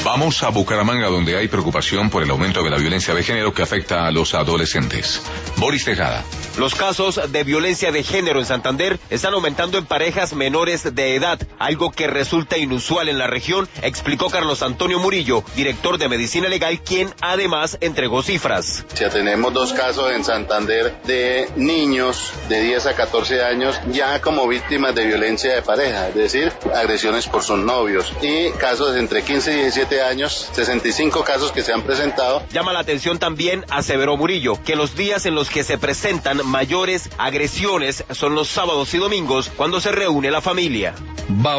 Vamos a Bucaramanga, donde hay preocupación por el aumento de la violencia de género que afecta a los adolescentes. Boris Tejada. Los casos de violencia de género en Santander están aumentando en parejas menores de edad, algo que resulta inusual en la región, explicó Carlos Antonio Murillo, director de Medicina Legal, quien además entregó cifras. Ya tenemos 2 casos en Santander de niños de 10 a 14 años ya como víctimas de violencia de pareja, es decir, agresiones por sus novios, y casos entre 15 y 17 años, 65 casos que se han presentado. Llama la atención también, aseveró Murillo, que los días en los que se presentan mayores agresiones son los sábados y domingos, cuando se reúne la familia.